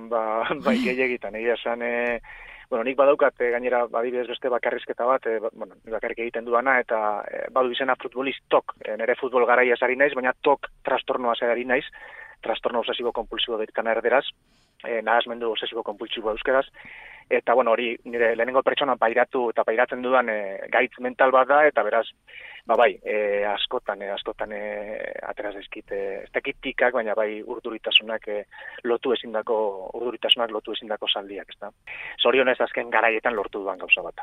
bai gehiagitan, egia esan, nik badaukat, gainera, badibidez beste bakarrizketa bat, nik bakarrik egiten duana, eta badu izena futbolistok, nire futbol garaia ari naiz, baina tok trastornoa ari naiz, trastorno obsesibo-kompulsibo deitzen erderaz, nahasmendu obsesibo-kompulsibo euskeraz, eta hori nire lehenengo pertsona pairatzen dudan gaitz mental bat da, eta beraz, askotan ateraz ezkit, ez dakit tikak, baina bai urduritasunak lotu ezindako zaldiak, ez da. Zorionez azken garaietan lortu duan gauza bat.